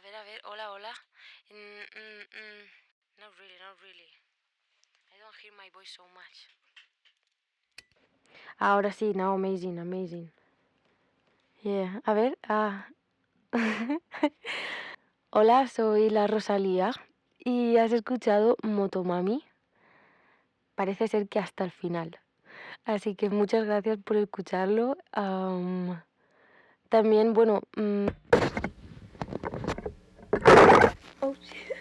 hola, hola. Not really, not really. I don't hear my voice so much. Ahora sí, now amazing, amazing. Yeah, a ver, Hola, soy la Rosalía y has escuchado Motomami. Parece ser que hasta el final. Así que muchas gracias por escucharlo. También, bueno... oh, shit.